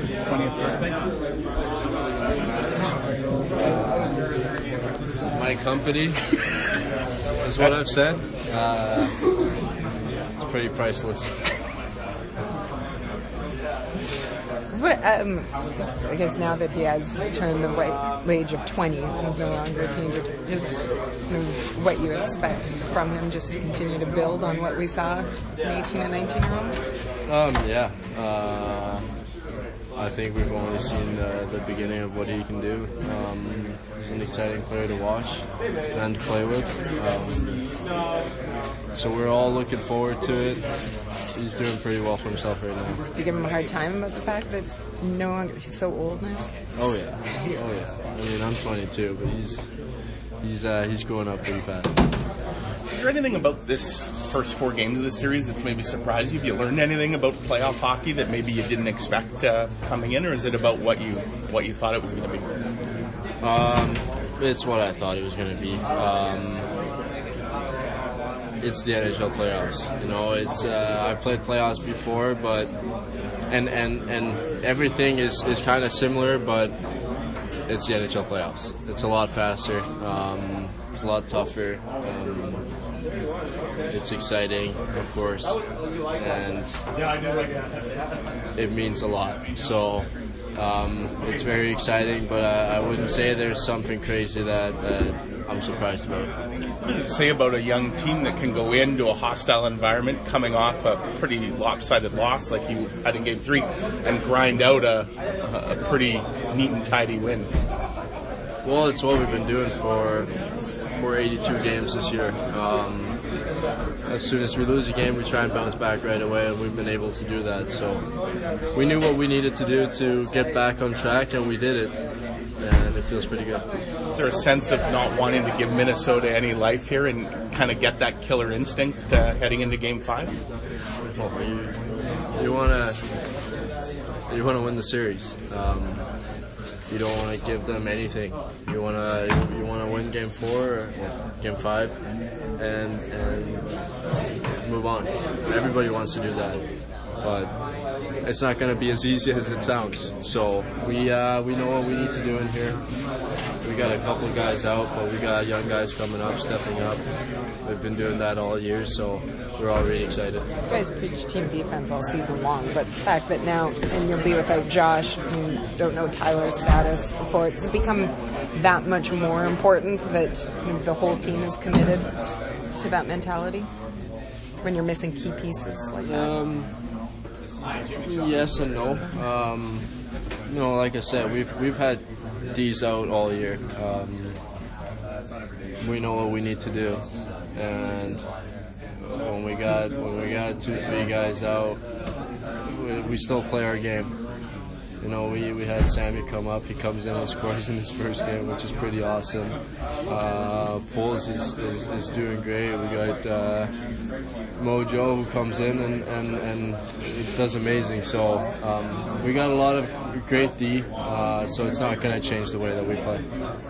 his 20th birthday? My company is what I've said. It's pretty priceless. But I guess now that he has turned the age of 20 and is no longer a teenager, just what you expect from him, just to continue to build on what we saw as an 18 and 19-year-old? Yeah. I think we've only seen the beginning of what he can do. He's an exciting player to watch and to play with. So we're all looking forward to it. He's doing pretty well for himself right now. Do you give him a hard time about the fact that no longer he's so old now? Oh yeah. I mean, I'm 22, but he's growing up pretty fast. Is there anything about this first 4 games of the series that's maybe surprised you? Have you learned anything about playoff hockey that maybe you didn't expect coming in, or is it about what you thought it was going to be? It's what I thought it was going to be. It's the NHL playoffs. You know, it's I've played playoffs before, but and everything is kind of similar, but it's the NHL playoffs. It's a lot faster. It's a lot tougher. It's exciting, of course, and it means a lot. So it's very exciting, but I wouldn't say there's something crazy that I'm surprised about. What does it say about a young team that can go into a hostile environment coming off a pretty lopsided loss like you had in Game 3 and grind out a pretty neat and tidy win? Well, it's what we've been doing for 82 games this year. As soon as we lose a game, we try and bounce back right away, and we've been able to do that. So we knew what we needed to do to get back on track, and we did it, and it feels pretty good. Is there a sense of not wanting to give Minnesota any life here and kind of get that killer instinct heading into Game 5? Well, you want to win the series. You don't want to give them anything. You want to win Game 4 or Game 5 and move on. Everybody wants to do that, but it's not going to be as easy as it sounds. So we know what we need to do in here. We got a couple of guys out, but we got young guys coming up, stepping up. We've been doing that all year, so we're all really excited. You guys preach team defense all season long, but the fact that now, and you'll be without Josh, I mean, don't know Tyler's status before, it's become that much more important that the whole team is committed to that mentality when you're missing key pieces like that? Yes and no. Like I said, we've had D's out all year. We know what we need to do, and when we got 2-3 guys out, we still play our game. You know, we had Sammy come up. He comes in and scores in his first game, which is pretty awesome. Poles is doing great. We got Mojo who comes in and it does amazing. So we got a lot of great D. So it's not going to change the way that we play.